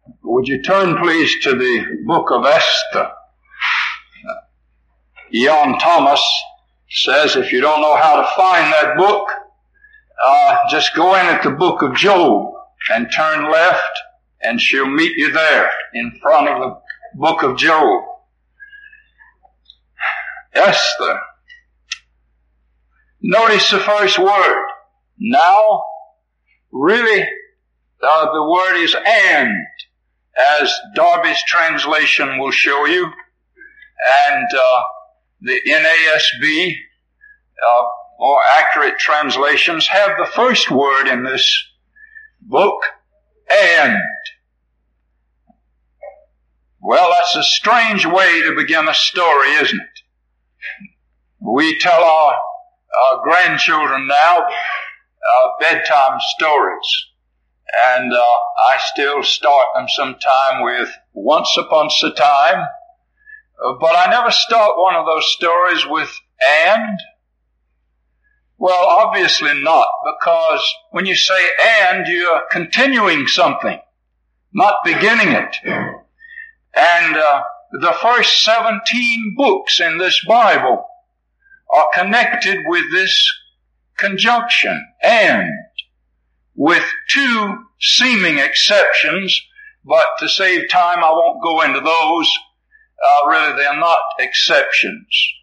Would you turn, please, to the book of Esther? Jan Thomas says if you don't know how to find that book, just go in at the book of Job and turn left, and she'll meet you there in front of the book of Job. Esther. Notice the first word. Now, really, the word is and, as Darby's translation will show you, and the NASB, more accurate translations, have the first word in this book, and. Well, that's a strange way to begin a story, isn't it? We tell our grandchildren now bedtime stories, and I still start them sometime with once upon a time, but I never start one of those stories with and. Well, obviously not, because when you say and, you're continuing something, not beginning it. And the first 17 books in this Bible are connected with this conjunction, and, with two seeming exceptions, but to save time I won't go into those. Really, they're not exceptions.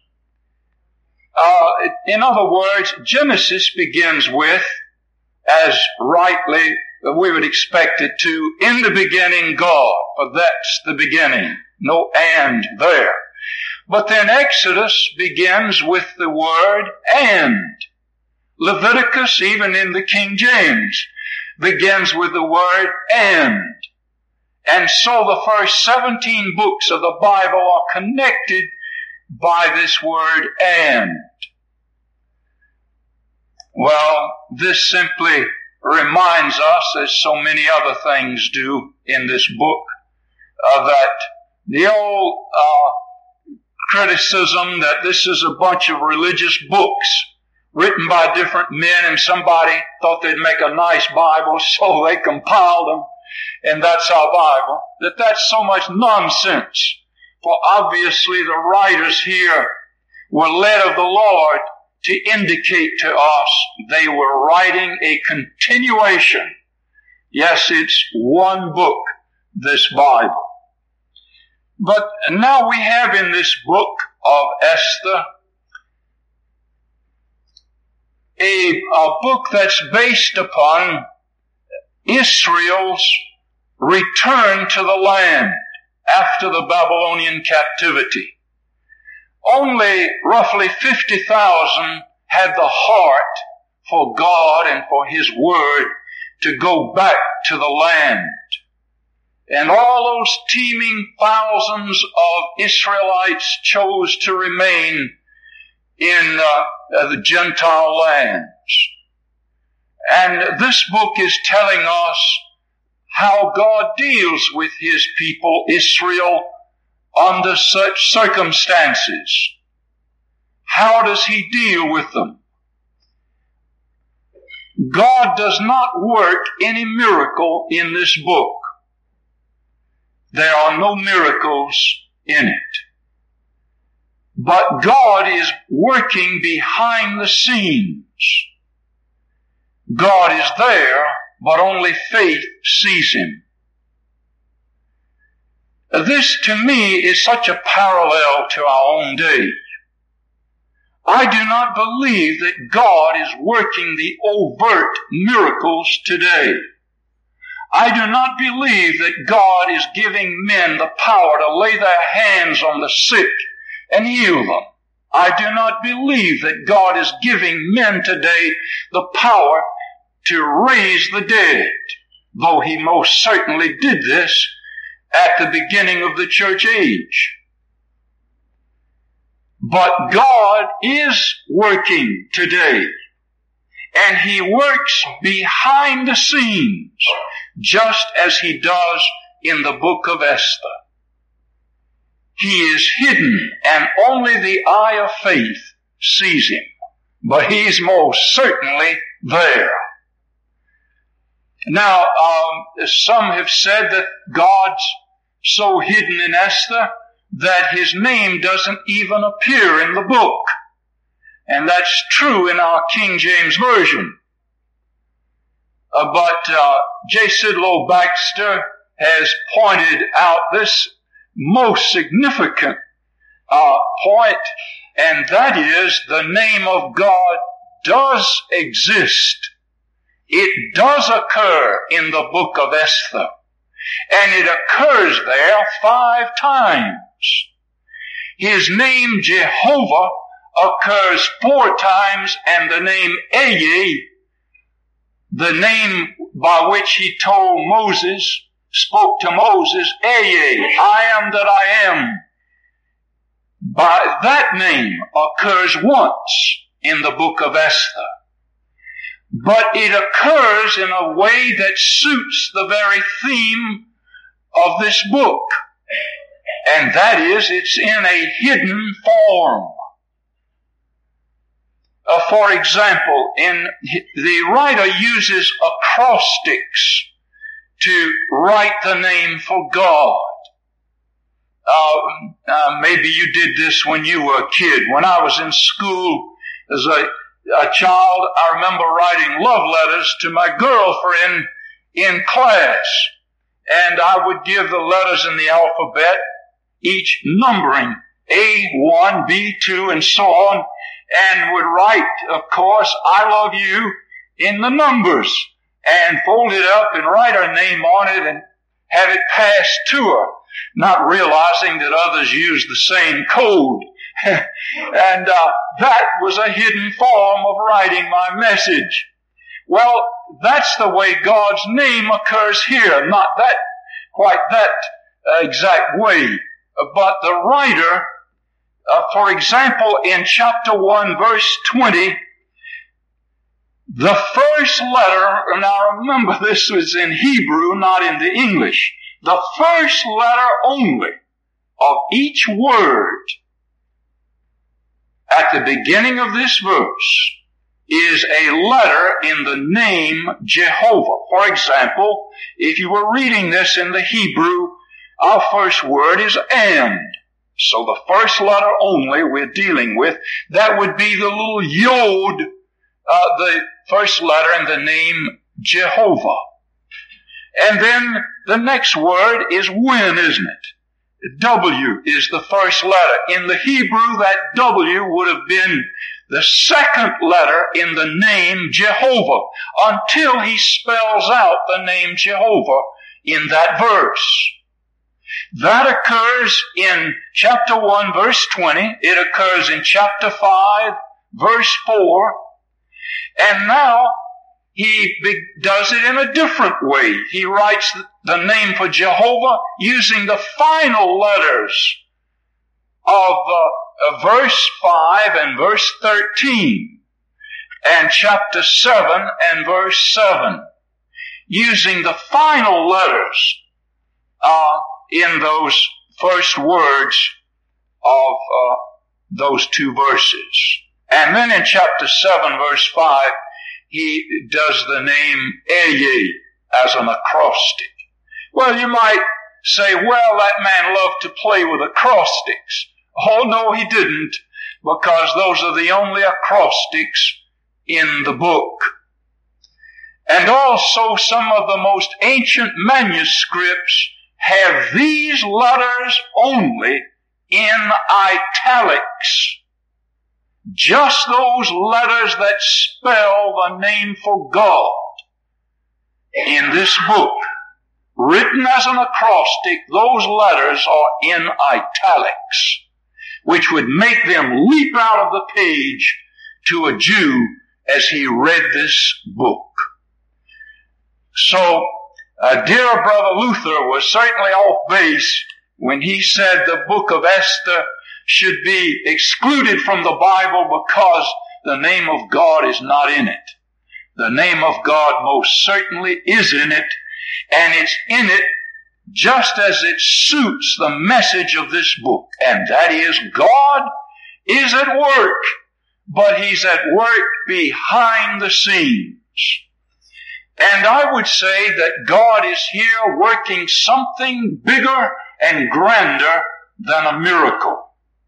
In other words, Genesis begins with, as rightly we would expect it to, in the beginning God, for that's the beginning. No and there. But then Exodus begins with the word and. Leviticus, even in the King James, begins with the word and. And so the first 17 books of the Bible are connected by this word and. Well, this simply reminds us, as so many other things do in this book, that the old criticism that this is a bunch of religious books written by different men and somebody thought they'd make a nice Bible, so they compiled them, and that's our Bible, that's so much nonsense. For obviously the writers here were led of the Lord to indicate to us they were writing a continuation. Yes, it's one book, this Bible. But now we have in this book of Esther a book that's based upon Israel's return to the land after the Babylonian captivity. Only roughly 50,000 had the heart for God and for His Word to go back to the land. And all those teeming thousands of Israelites chose to remain in the Gentile lands. And this book is telling us how God deals with His people, Israel, under such circumstances. How does He deal with them? God does not work any miracle in this book. There are no miracles in it. But God is working behind the scenes. God is there, but only faith sees Him. This, to me, is such a parallel to our own day. I do not believe that God is working the overt miracles today. I do not believe that God is giving men the power to lay their hands on the sick and heal them. I do not believe that God is giving men today the power to raise the dead, though He most certainly did this at the beginning of the church age. But God is working today, and He works behind the scenes, just as He does in the book of Esther. He is hidden, and only the eye of faith sees Him, but He's most certainly there. Now, some have said that God's so hidden in Esther that his name doesn't even appear in the book. And that's true in our King James Version. But J. Sidlow Baxter has pointed out this most significant point, and that is the name of God does exist. It does occur in the book of Esther, and it occurs there 5 times. His name Jehovah occurs 4 times, and the name Ehyeh, the name by which he spoke to Moses, Ehyeh, I am that I am, by that name occurs once in the book of Esther. But it occurs in a way that suits the very theme of this book. And that is, it's in a hidden form. For example, the writer uses acrostics to write the name for God. Maybe you did this when you were a kid. When I was in school as a child, I remember writing love letters to my girlfriend in class. And I would give the letters in the alphabet, each numbering A1, B2, and so on, and would write, of course, I love you in the numbers, and fold it up and write her name on it and have it passed to her, not realizing that others used the same code. And that was a hidden form of writing my message. Well, that's the way God's name occurs here, not quite that exact way. But the writer, for example, in chapter 1, verse 20, the first letter, and I remember this was in Hebrew, not in the English, the first letter only of each word at the beginning of this verse is a letter in the name Jehovah. For example, if you were reading this in the Hebrew, our first word is and. So the first letter only we're dealing with, that would be the little yod, the first letter in the name Jehovah. And then the next word is when, isn't it? W is the first letter. In the Hebrew, that W would have been the second letter in the name Jehovah, until he spells out the name Jehovah in that verse. That occurs in chapter 1, verse 20. It occurs in chapter 5, verse 4. And now he does it in a different way. He writes the name for Jehovah using the final letters of verse 5 and verse 13 and chapter 7 and verse 7, using the final letters in those first words of those 2 verses. And then in chapter 7, verse 5, he does the name Ehyeh as an acrostic. Well, you might say, well, that man loved to play with acrostics. Oh, no, he didn't, because those are the only acrostics in the book. And also some of the most ancient manuscripts have these letters only in italics. Just those letters that spell the name for God in this book. Written as an acrostic, those letters are in italics, which would make them leap out of the page to a Jew as he read this book. So, dear Brother Luther was certainly off base when he said the book of Esther should be excluded from the Bible because the name of God is not in it. The name of God most certainly is in it, and it's in it just as it suits the message of this book. And that is, God is at work, but He's at work behind the scenes. And I would say that God is here working something bigger and grander than a miracle.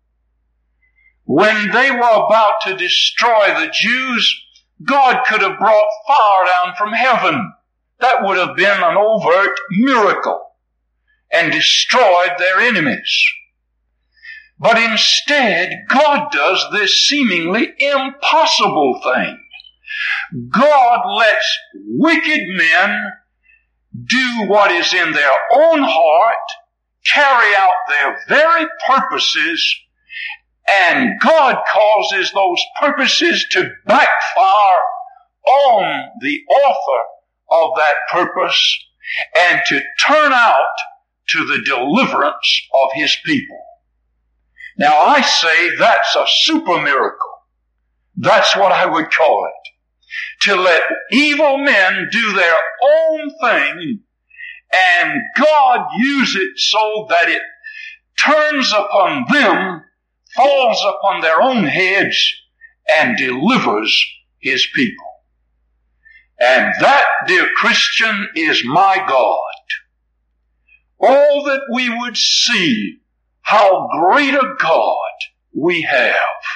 When they were about to destroy the Jews, God could have brought fire down from heaven. That would have been an overt miracle and destroyed their enemies. But instead, God does this seemingly impossible thing. God lets wicked men do what is in their own heart, carry out their very purposes, and God causes those purposes to backfire on the author of that purpose and to turn out to the deliverance of His people. Now I say that's a super miracle. That's what I would call it. To let evil men do their own thing and God use it so that it turns upon them, falls upon their own heads, and delivers His people. And that, dear Christian, is my God. Oh, that we would see how great a God we have.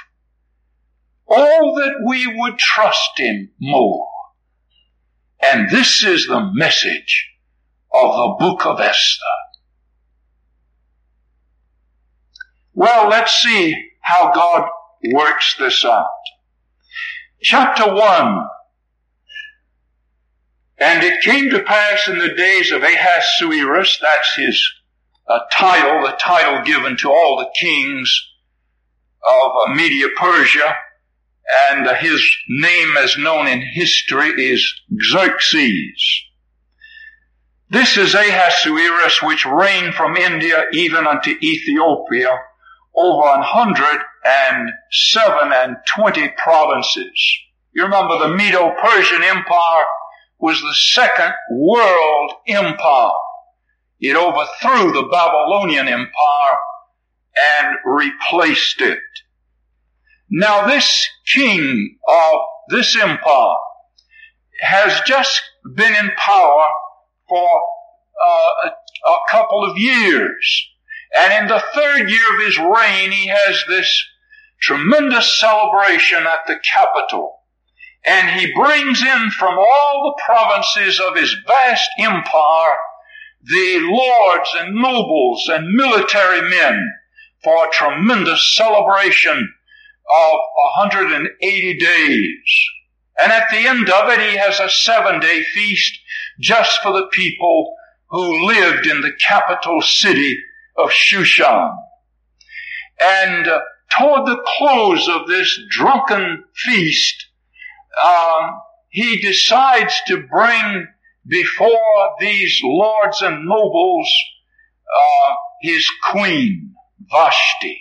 Oh, that we would trust Him more. And this is the message of the book of Esther. Well, let's see how God works this out. Chapter 1. And it came to pass in the days of Ahasuerus, that's his title, the title given to all the kings of Media Persia, and his name as known in history is Xerxes. This is Ahasuerus, which reigned from India even unto Ethiopia, over 127 provinces. You remember the Medo-Persian Empire was the second world empire. It overthrew the Babylonian Empire and replaced it. Now this king of this empire has just been in power for a couple of years. And in the third year of his reign, he has this tremendous celebration at the capital. And he brings in from all the provinces of his vast empire the lords and nobles and military men for a tremendous celebration of 180 days. And at the end of it, he has a 7-day feast just for the people who lived in the capital city of Shushan. And toward the close of this drunken feast, he decides to bring before these lords and nobles his queen, Vashti,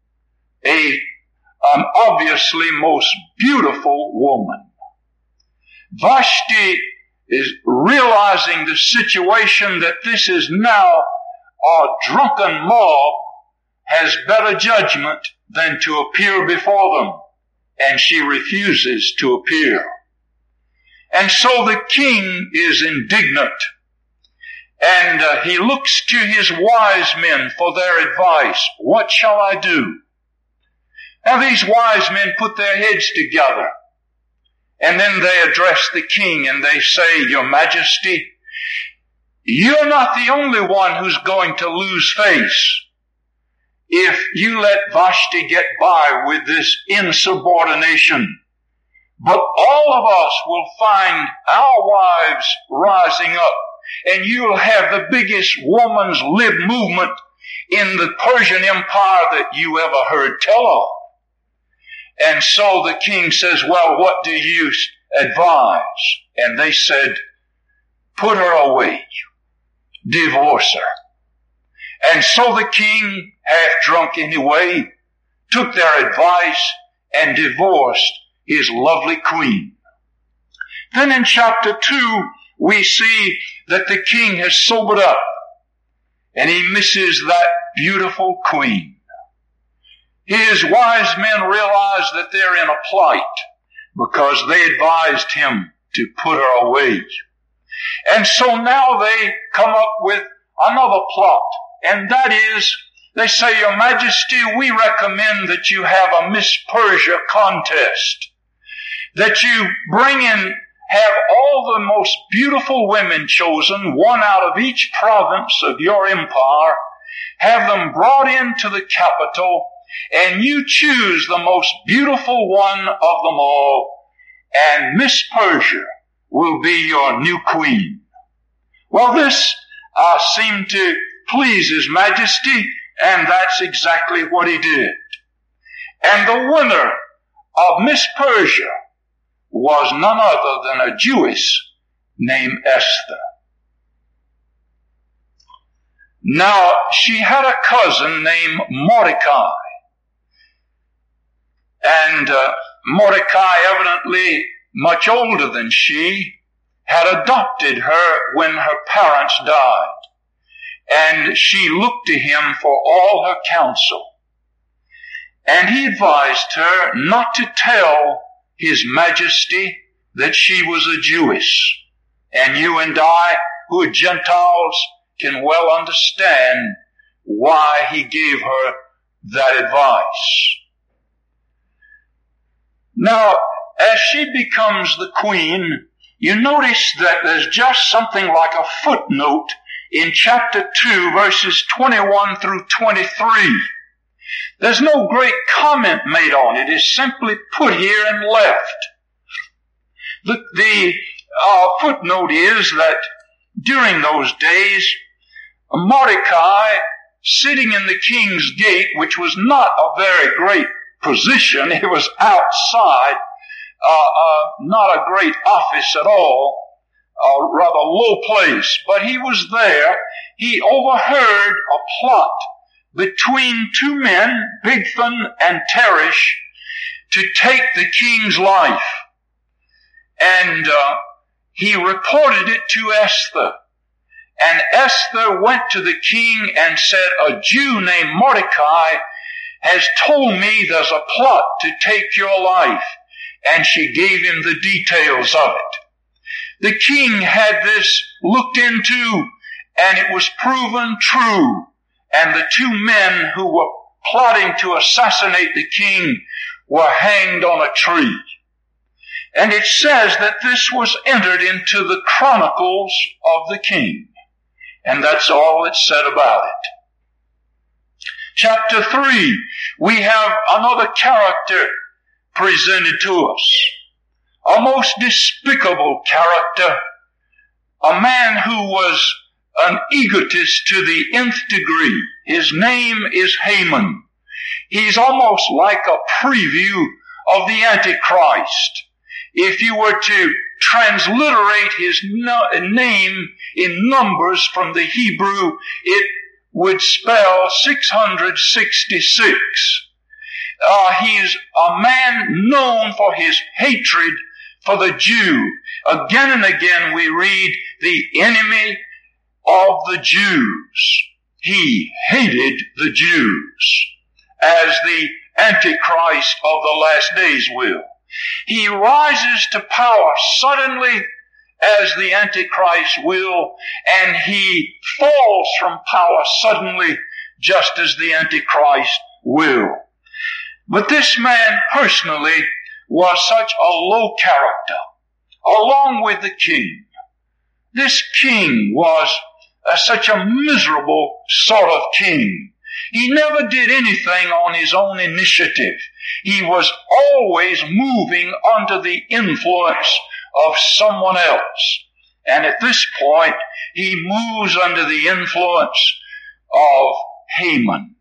an obviously most beautiful woman. Vashti is realizing the situation that this is now a drunken mob has better judgment than to appear before them. And she refuses to appear. And so the king is indignant. And he looks to his wise men for their advice. What shall I do? Now these wise men put their heads together. And then they address the king and they say, Your Majesty, you're not the only one who's going to lose face if you let Vashti get by with this insubordination. But all of us will find our wives rising up, and you'll have the biggest woman's lib movement in the Persian Empire that you ever heard tell of. And so the king says, well, what do you advise? And they said, put her away. Divorce her. And so the king, half drunk anyway, took their advice and divorced his lovely queen. Then in chapter 2, we see that the king has sobered up and he misses that beautiful queen. His wise men realize that they're in a plight because they advised him to put her away. And so now they come up with another plot, and that is, they say, Your Majesty, we recommend that you have a Miss Persia contest, that you bring in, have all the most beautiful women chosen, one out of each province of your empire, have them brought into the capital, and you choose the most beautiful one of them all, and Miss Persia will be your new queen. Well, this seemed to please His Majesty, and that's exactly what he did. And the winner of Miss Persia was none other than a Jewess named Esther. Now, she had a cousin named Mordecai. And Mordecai, evidently much older than she, had adopted her when her parents died. And she looked to him for all her counsel. And he advised her not to tell His Majesty that she was a Jewess. And you and I, who are Gentiles, can well understand why he gave her that advice. Now, as she becomes the queen, you notice that there's just something like a footnote in chapter 2, verses 21 through 23. There's no great comment made on it. It's simply put here and left. The footnote is that during those days, Mordecai, sitting in the king's gate, which was not a very great position, it was outside, not a great office at all, a rather low place, but he was there. He overheard a plot between two men, Bigthan and Teresh, to take the king's life. And he reported it to Esther. And Esther went to the king and said, a Jew named Mordecai has told me there's a plot to take your life. And she gave him the details of it. The king had this looked into, and it was proven true. And the two men who were plotting to assassinate the king were hanged on a tree. And it says that this was entered into the chronicles of the king. And that's all it's said about it. Chapter 3, we have another character presented to us. A most despicable character. A man who was an egotist to the nth degree. His name is Haman. He's almost like a preview of the Antichrist. If you were to transliterate his name in numbers from the Hebrew, it would spell 666. He's a man known for his hatred for the Jew. Again and again we read the enemy of the Jews. He hated the Jews, as the Antichrist of the last days will. He rises to power suddenly, as the Antichrist will, and he falls from power suddenly, just as the Antichrist will. But this man personally was such a low character, along with the king. This king was such a miserable sort of king. He never did anything on his own initiative. He was always moving under the influence of someone else. And at this point, he moves under the influence of Haman.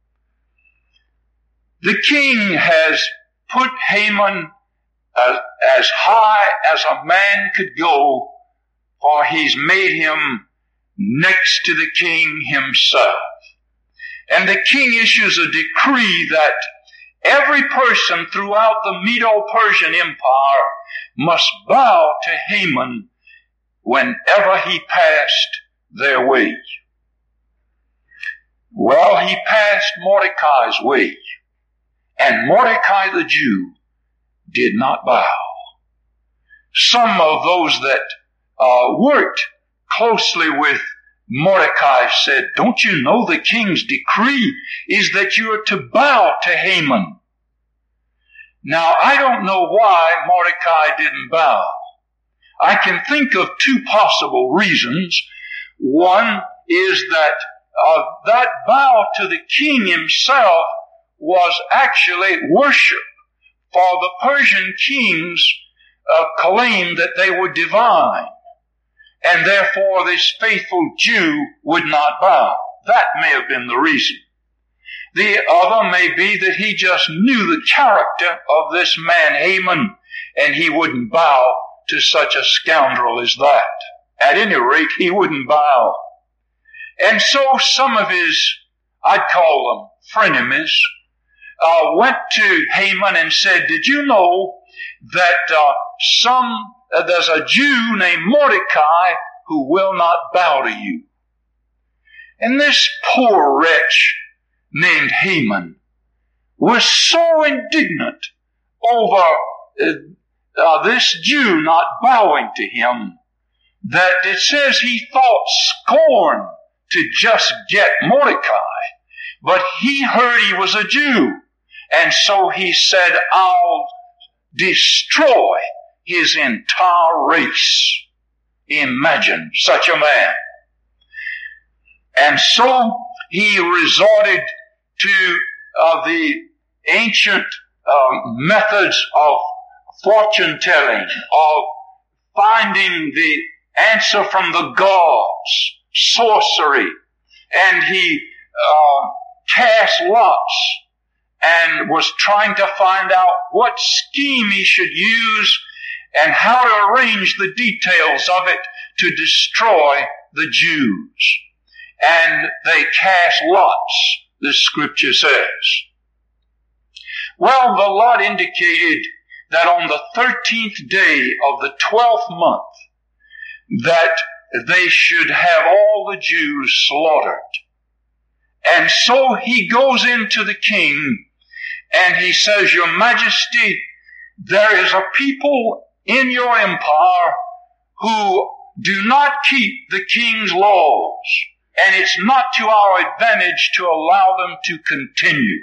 The king has put Haman as high as a man could go, for he's made him next to the king himself. And the king issues a decree that every person throughout the Medo-Persian Empire must bow to Haman whenever he passed their way. Well, he passed Mordecai's way, and Mordecai the Jew did not bow. Some of those that worked closely with Mordecai, said, "Don't you know the king's decree is that you are to bow to Haman?" Now, I don't know why Mordecai didn't bow. I can think of two possible reasons. One is that that bow to the king himself was actually worship, for the Persian kings claimed that they were divine, and therefore this faithful Jew would not bow. That may have been the reason. The other may be that he just knew the character of this man Haman, and he wouldn't bow to such a scoundrel as that. At any rate, he wouldn't bow. And so some of his, I'd call them frenemies, went to Haman and said, "Did you know that there's a Jew named Mordecai who will not bow to you?" And this poor wretch named Haman was so indignant over this Jew not bowing to him that it says he thought scorn to just get Mordecai, but he heard he was a Jew, and so he said, "I'll destroy his entire race." Imagine such a man. And so he resorted to the ancient methods of fortune telling, of finding the answer from the gods, sorcery, and he cast lots and was trying to find out what scheme he should use and how to arrange the details of it to destroy the Jews. And they cast lots, the scripture says. Well, the lot indicated that on the 13th day of the 12th month, that they should have all the Jews slaughtered. And so he goes into the king and he says, "Your Majesty, there is a people in your empire who do not keep the king's laws, and it's not to our advantage to allow them to continue."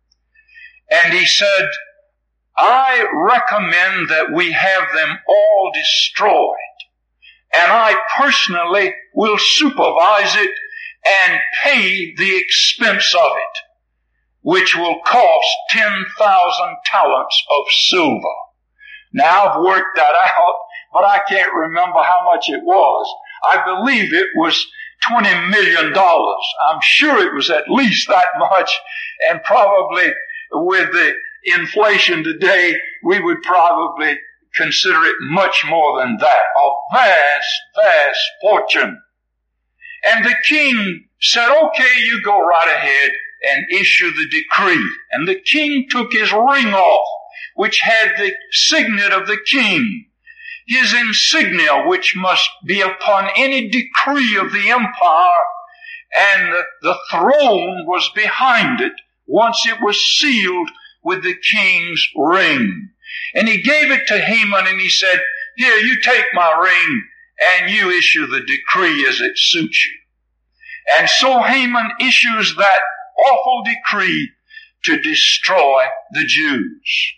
And he said, "I recommend that we have them all destroyed, and I personally will supervise it and pay the expense of it, which will cost 10,000 talents of silver." Now, I've worked that out, but I can't remember how much it was. I believe it was $20 million. I'm sure it was at least that much, and probably with the inflation today, we would probably consider it much more than that. A vast, vast fortune. And the king said, "Okay, you go right ahead and issue the decree." And the king took his ring off, which had the signet of the king, his insignia, which must be upon any decree of the empire, and the throne was behind it once it was sealed with the king's ring. And he gave it to Haman and he said, "Here, you take my ring and you issue the decree as it suits you." And so Haman issues that awful decree to destroy the Jews.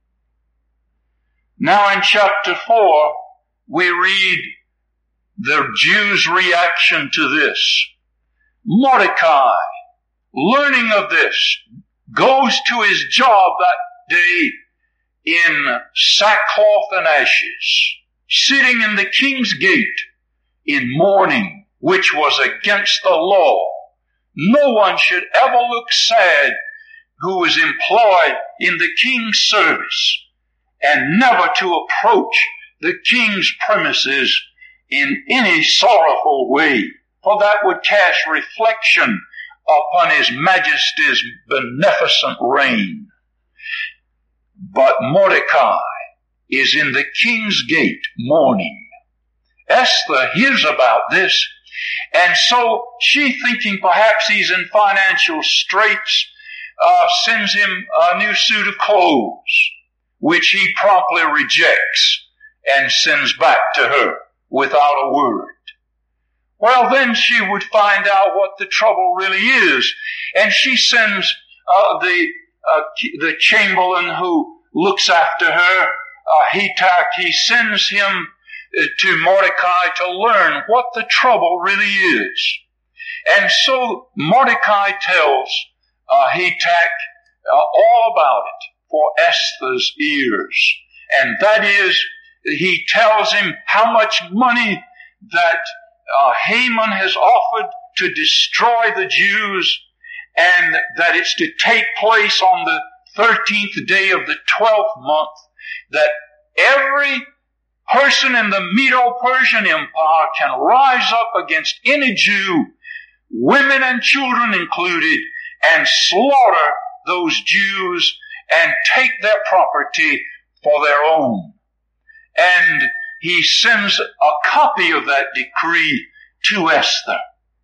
Now in chapter 4, we read the Jews' reaction to this. Mordecai, learning of this, goes to his job that day in sackcloth and ashes, sitting in the king's gate in mourning, which was against the law. No one should ever look sad who is employed in the king's service, and never to approach the king's premises in any sorrowful way, for that would cast reflection upon his majesty's beneficent reign. But Mordecai is in the king's gate mourning. Esther hears about this, and so she, thinking perhaps he's in financial straits, sends him a new suit of clothes, which he promptly rejects and sends back to her. without a word. Well, then she would find out what the trouble really is. And she sends the chamberlain who looks after her, Hatak, he sends him to Mordecai to learn what the trouble really is. And so Mordecai tells Hatak all about it for Esther's ears. And that is, he tells him how much money that Haman has offered to destroy the Jews, and that it's to take place on the 13th day of the 12th month, that every person in the Medo-Persian Empire can rise up against any Jew, women and children included, and slaughter those Jews and take their property for their own. And he sends a copy of that decree to Esther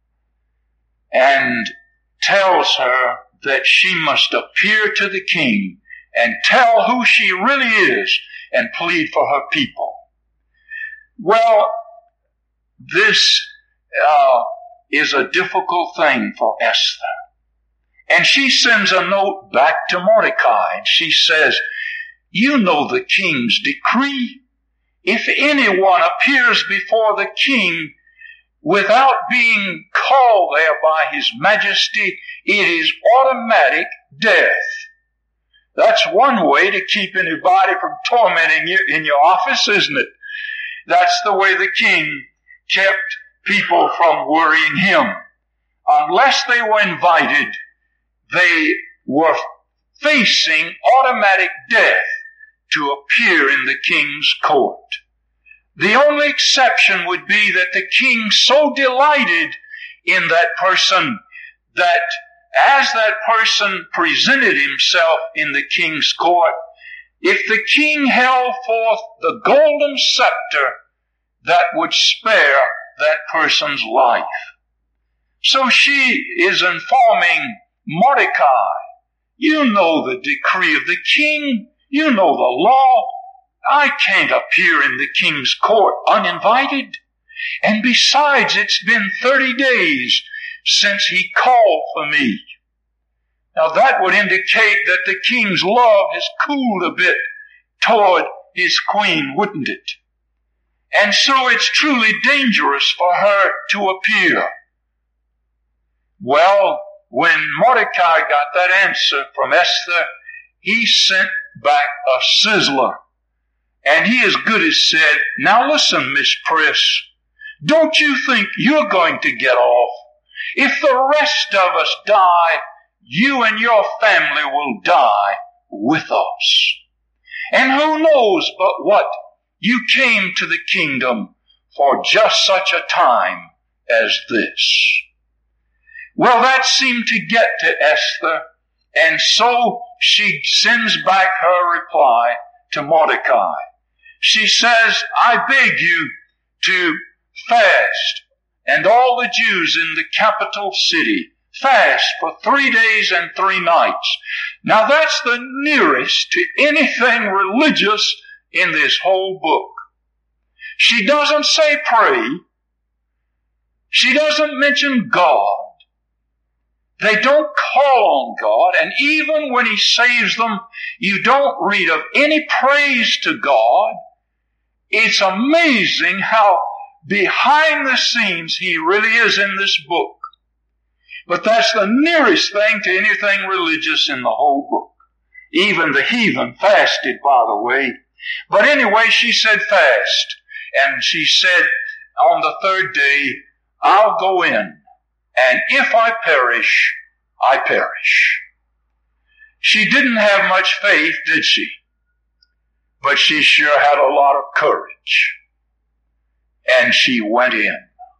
and tells her that she must appear to the king and tell who she really is and plead for her people. Well, this is a difficult thing for Esther. And she sends a note back to Mordecai, and she says, you know the king's decree. If anyone appears before the king without being called there by his majesty, it is automatic death. That's one way to keep anybody from tormenting you in your office, isn't it? That's the way the king kept people from worrying him. Unless they were invited, they were facing automatic death to appear in the king's court. The only exception would be that the king so delighted in that person that as that person presented himself in the king's court, if the king held forth the golden scepter, that would spare that person's life. So she is informing Mordecai, you know the decree of the king, you know the law. I can't appear in the king's court uninvited. And besides, it's been 30 days since he called for me. Now that would indicate that the king's love has cooled a bit toward his queen, wouldn't it? And so it's truly dangerous for her to appear. Well, when Mordecai got that answer from Esther, he sent back a sizzler. And he as good as said, now listen, Miss Priss, don't you think you're going to get off? If the rest of us die, you and your family will die with us. And who knows but what you came to the kingdom for just such a time as this. Well, that seemed to get to Esther, and so she sends back her reply to Mordecai. She says, I beg you to fast, and all the Jews in the capital city fast for 3 days and 3 nights. Now that's the nearest to anything religious in this whole book. She doesn't say pray. She doesn't mention God. They don't call on God, and even when he saves them, you don't read of any praise to God. It's amazing how behind the scenes he really is in this book. But that's the nearest thing to anything religious in the whole book. Even the heathen fasted, by the way. But anyway, she said fast. And she said, on the 3rd day, I'll go in. And if I perish, I perish. She didn't have much faith, did she? But she sure had a lot of courage. And she went in.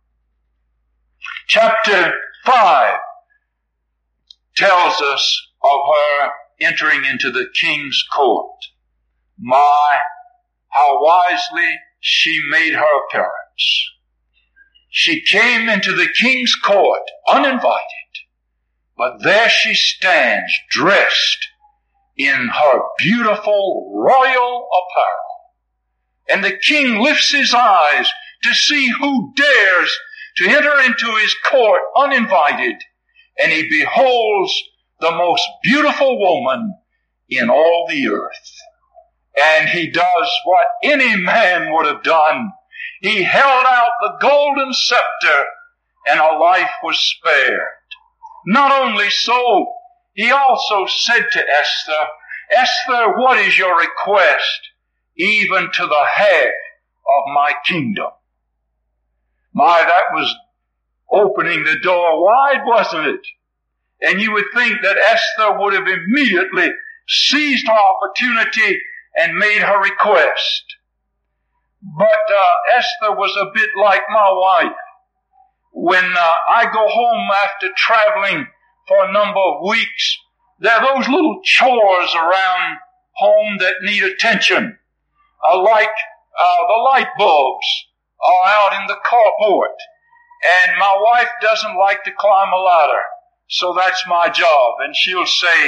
Chapter 5 tells us of her entering into the king's court. My, how wisely she made her appearance. She came into the king's court uninvited, but there she stands dressed in her beautiful royal apparel. And the king lifts his eyes to see who dares to enter into his court uninvited, and he beholds the most beautiful woman in all the earth. And he does what any man would have done. He held out the golden scepter, and a life was spared. Not only so, he also said to Esther, Esther, what is your request? Even to the half of my kingdom. My, that was opening the door wide, wasn't it? And you would think that Esther would have immediately seized her opportunity and made her request. But Esther was a bit like my wife. When I go home after traveling for a number of weeks, there are those little chores around home that need attention, like the light bulbs are out in the carport, and my wife doesn't like to climb a ladder, so that's my job. And she'll say,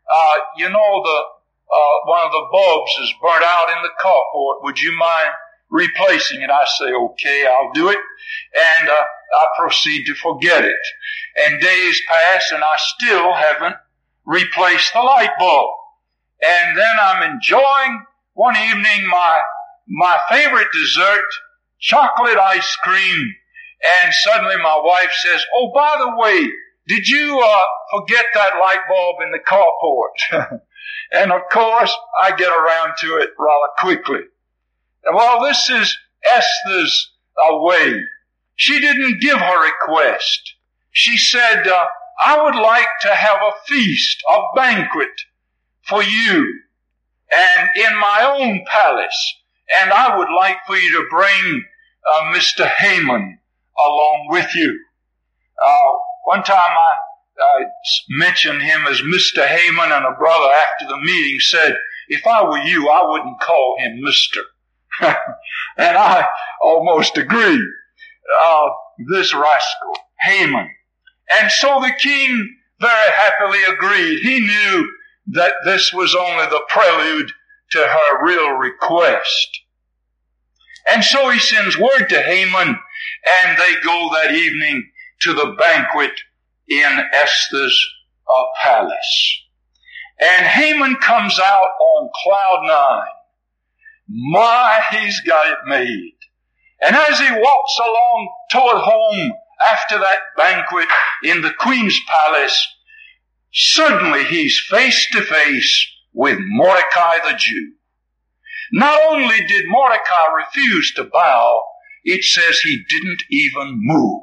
one of the bulbs is burnt out in the carport. Would you mind replacing it? I say, okay, I'll do it. And I proceed to forget it. And days pass and I still haven't replaced the light bulb. And then I'm enjoying one evening my favorite dessert, chocolate ice cream. And suddenly my wife says, oh, by the way, did you forget that light bulb in the carport? And of course, I get around to it rather quickly. Well, this is Esther's way. She didn't give her request. She said, I would like to have a feast, a banquet for you and in my own palace. And I would like for you to bring Mr. Haman along with you. One time I mentioned him as Mr. Haman, and a brother after the meeting said, if I were you, I wouldn't call him Mr. And I almost agree. This rascal, Haman. And so the king very happily agreed. He knew that this was only the prelude to her real request. And so he sends word to Haman, and they go that evening to the banquet in Esther's palace. And Haman comes out on cloud 9. He's got it made. And as he walks along toward home after that banquet in the queen's palace, suddenly he's face to face with Mordecai the Jew. Not only did Mordecai refuse to bow, it says he didn't even move.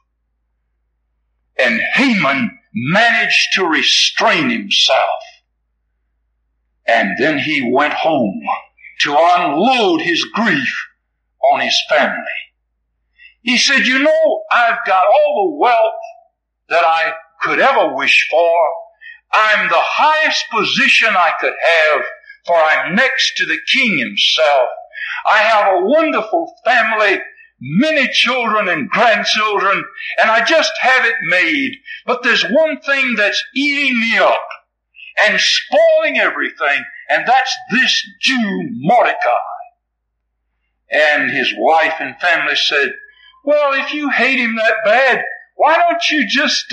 And Haman managed to restrain himself. And then he went home to unload his grief on his family. He said, I've got all the wealth that I could ever wish for. I'm the highest position I could have, for I'm next to the king himself. I have a wonderful family, many children and grandchildren, and I just have it made. But there's one thing that's eating me up and spoiling everything, and that's this Jew Mordecai. And his wife and family said, well, if you hate him that bad, why don't you just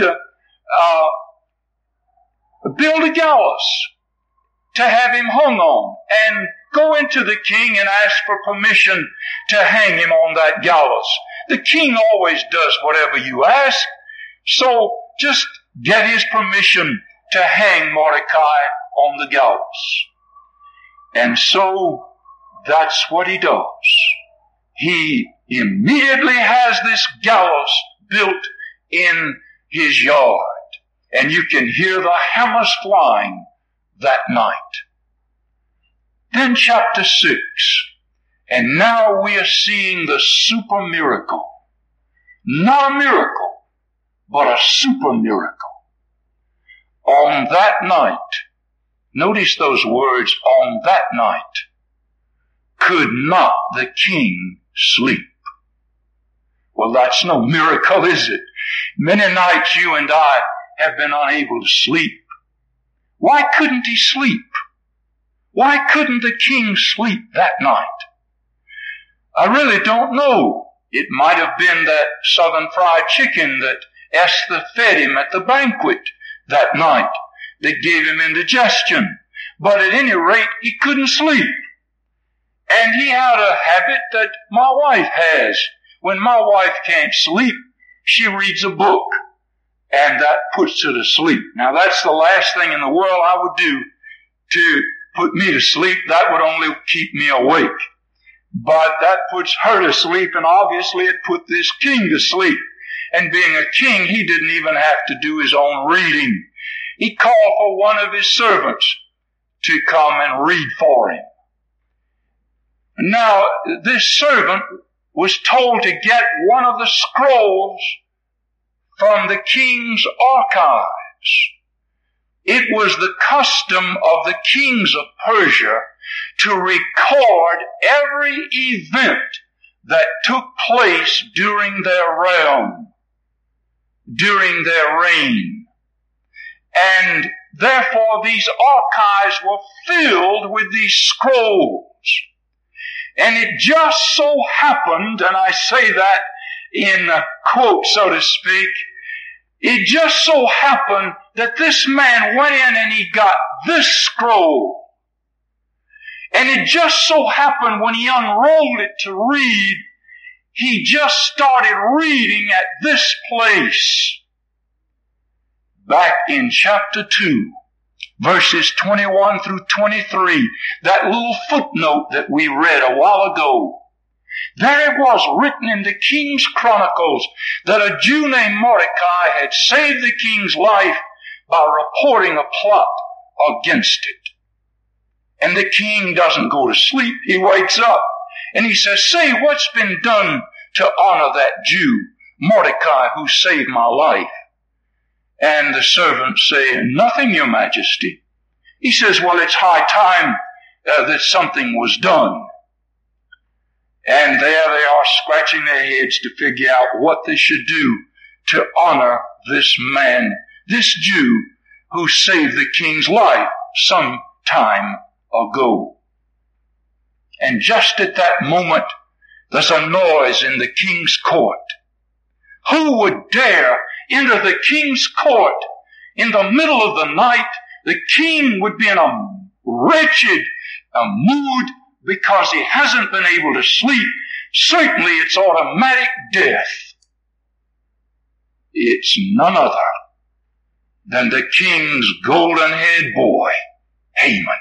build a gallows to have him hung on, and go into the king and ask for permission to hang him on that gallows. The king always does whatever you ask, so just get his permission to hang Mordecai on the gallows. And so that's what he does. He immediately has this gallows built in his yard, and you can hear the hammers flying that night. Then chapter 6, and now we are seeing the super miracle. Not a miracle, but a super miracle. On that night, notice those words, on that night, could not the king sleep. Well, that's no miracle, is it? Many nights you and I have been unable to sleep. Why couldn't he sleep? Why couldn't the king sleep that night? I really don't know. It might have been that Southern Fried Chicken that Esther fed him at the banquet that night that gave him indigestion. But at any rate, he couldn't sleep. And he had a habit that my wife has. When my wife can't sleep, she reads a book, and that puts her to sleep. Now, that's the last thing in the world I would do to put me to sleep. That would only keep me awake. But that puts her to sleep, and obviously it put this king to sleep. And being a king, he didn't even have to do his own reading. He called for one of his servants to come and read for him. Now, this servant was told to get one of the scrolls from the king's archives. It was the custom of the kings of Persia to record every event that took place during their realm, during their reign. And therefore these archives were filled with these scrolls. And it just so happened, and I say that in a quote, so to speak, it just so happened that this man went in and he got this scroll. And it just so happened when he unrolled it to read, he just started reading at this place. Back in chapter 2, verses 21 through 23, that little footnote that we read a while ago, there it was written in the King's Chronicles that a Jew named Mordecai had saved the king's life by reporting a plot against it. And the king doesn't go to sleep. He wakes up and he says, "Say, what's been done to honor that Jew, Mordecai, who saved my life?" And the servants say, "Nothing, Your Majesty." He says, "Well, it's high time that something was done." And there they are scratching their heads to figure out what they should do to honor this man, this Jew who saved the king's life some time ago. And just at that moment, there's a noise in the king's court. Who would dare enter the king's court in the middle of the night? The king would be in a wretched mood because he hasn't been able to sleep. Certainly it's automatic death. It's none other than the king's golden-haired boy, Haman.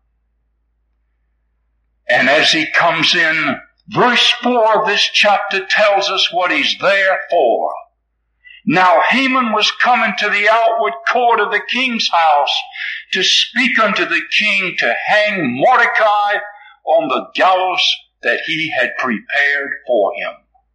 And as he comes in, verse 4 of this chapter tells us what he's there for. Now Haman was coming to the outward court of the king's house to speak unto the king to hang Mordecai on the gallows that he had prepared for him.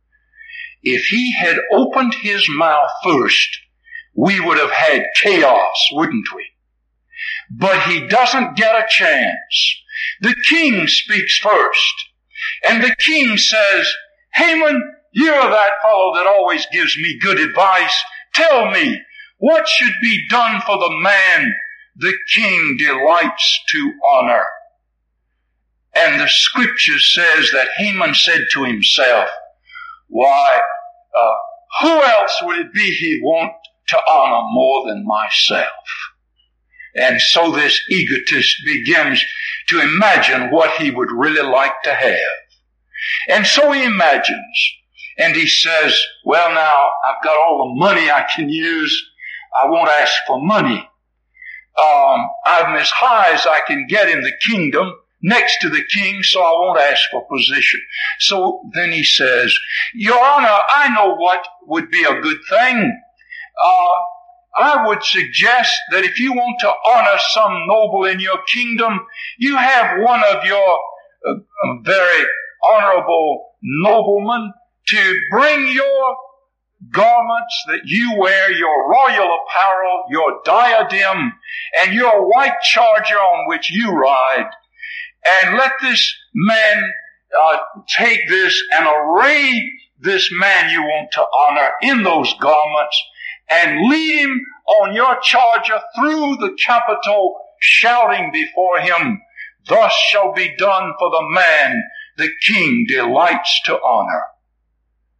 If he had opened his mouth first, we would have had chaos, wouldn't we? But he doesn't get a chance. The king speaks first. And the king says, "Haman, you're that fellow that always gives me good advice. Tell me, what should be done for the man the king delights to honor?" And the scripture says that Haman said to himself, "Why, who else would it be he'd want to honor more than myself?" And so this egotist begins to imagine what he would really like to have. And so he imagines, and he says, "Well, now, I've got all the money I can use. I won't ask for money. I'm as high as I can get in the kingdom, next to the king, so I won't ask for position." So then he says, "Your Honor, I know what would be a good thing. I would suggest that if you want to honor some noble in your kingdom, you have one of your very honorable noblemen to bring your garments that you wear, your royal apparel, your diadem, and your white charger on which you ride, and let this man take this and array this man you want to honor in those garments, and lead him on your charger through the capital, shouting before him, 'Thus shall be done for the man the king delights to honor.'"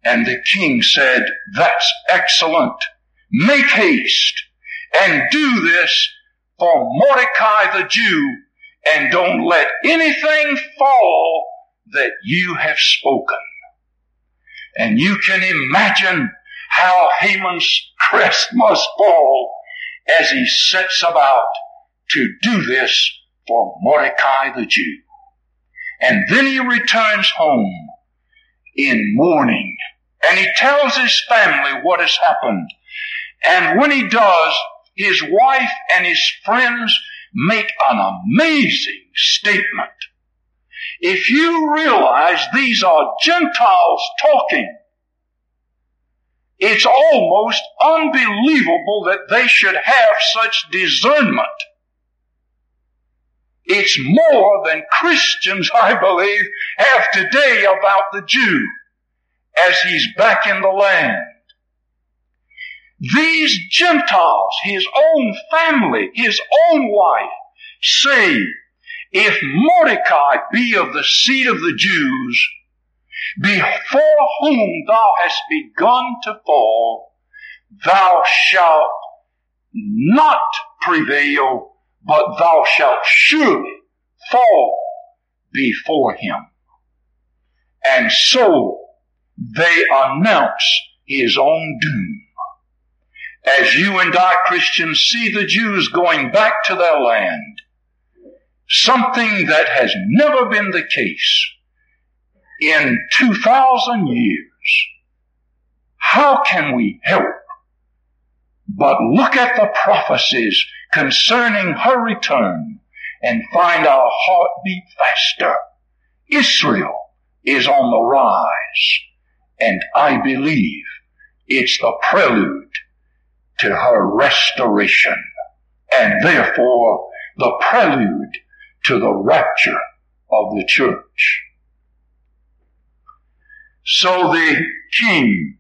And the king said, "That's excellent. Make haste and do this for Mordecai the Jew, and don't let anything fall that you have spoken." And you can imagine how Haman's crest must fall as he sets about to do this for Mordecai the Jew. And then he returns home in mourning, and he tells his family what has happened. And when he does, his wife and his friends make an amazing statement. If you realize these are Gentiles talking, it's almost unbelievable that they should have such discernment. It's more than Christians, I believe, have today about the Jew as he's back in the land. These Gentiles, his own family, his own wife, say, "If Mordecai be of the seed of the Jews, before whom thou hast begun to fall, thou shalt not prevail, but thou shalt surely fall before him." And so they announce his own doom. As you and I, Christians, see the Jews going back to their land, something that has never been the case in 2,000 years, how can we help but look at the prophecies concerning her return and find our heart beat faster? Israel is on the rise, and I believe it's the prelude to her restoration, and therefore the prelude to the rapture of the church. So the king,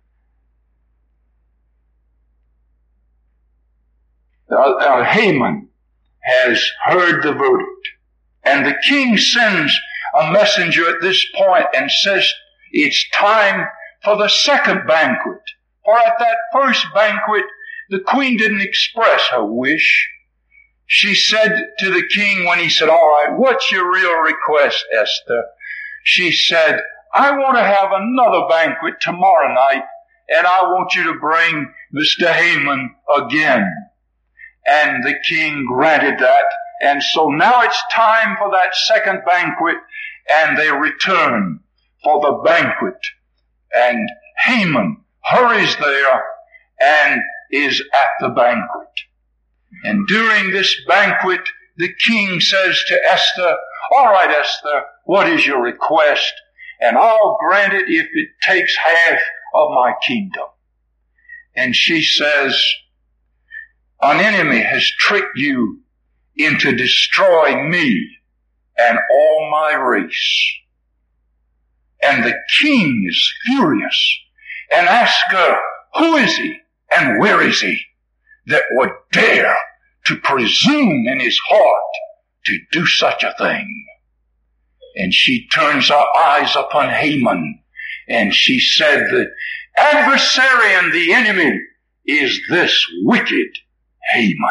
Haman, has heard the verdict, and the king sends a messenger at this point and says it's time for the second banquet. For at that first banquet, the queen didn't express her wish. She said to the king when he said, "All right, what's your real request, Esther?" She said, "I want to have another banquet tomorrow night, and I want you to bring Mr. Haman again." And the king granted that. And so now it's time for that second banquet, and they return for the banquet. And Haman hurries there and is at the banquet. And during this banquet, the king says to Esther, "All right, Esther, what is your request? And I'll grant it if it takes half of my kingdom." And she says, "An enemy has tricked you into destroying me and all my race." And the king is furious and asks her, "Who is he and where is he that would dare to presume in his heart to do such a thing?" And she turns her eyes upon Haman, and she said, "The adversary and the enemy is this wicked Haman."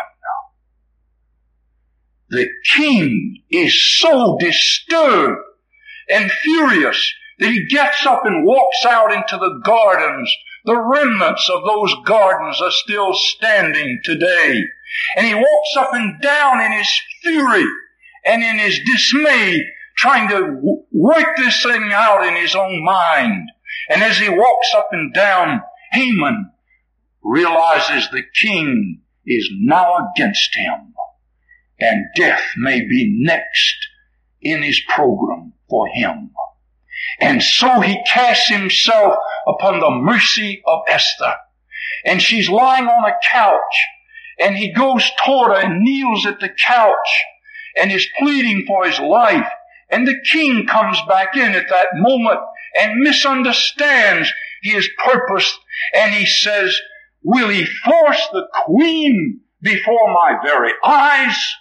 The king is so disturbed and furious that he gets up and walks out into the gardens. The remnants of those gardens are still standing today. And he walks up and down in his fury and in his dismay, trying to work this thing out in his own mind. And as he walks up and down, Haman realizes the king is now against him, and death may be next in his program for him. And so he casts himself upon the mercy of Esther. And she's lying on a couch, and he goes toward her and kneels at the couch and is pleading for his life. And the king comes back in at that moment and misunderstands his purpose, and he says, "Will he force the queen before my very eyes?"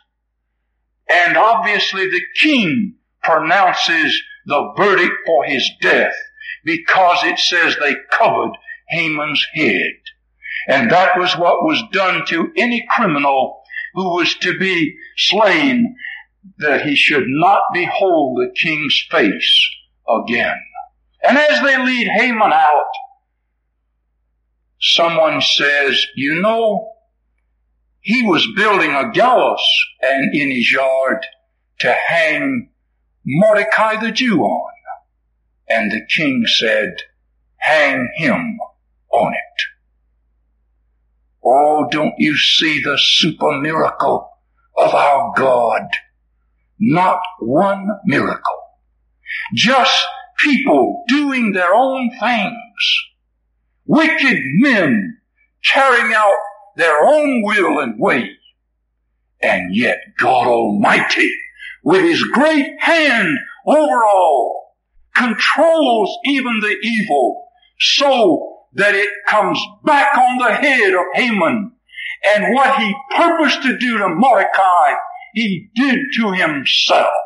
And obviously the king pronounces the verdict for his death. because it says they covered Haman's head. And that was what was done to any criminal who was to be slain, that he should not behold the king's face again. And as they lead Haman out, someone says, you know, he was building a gallows and in his yard to hang Mordecai the Jew on. And the king said, hang him on it. Oh, don't you see the super miracle of our God? Not one miracle. Just people doing their own things. Wicked men carrying out their own will and way. And yet God Almighty, with His great hand over all, controls even the evil so that it comes back on the head of Haman. And what he purposed to do to Mordecai, he did to himself.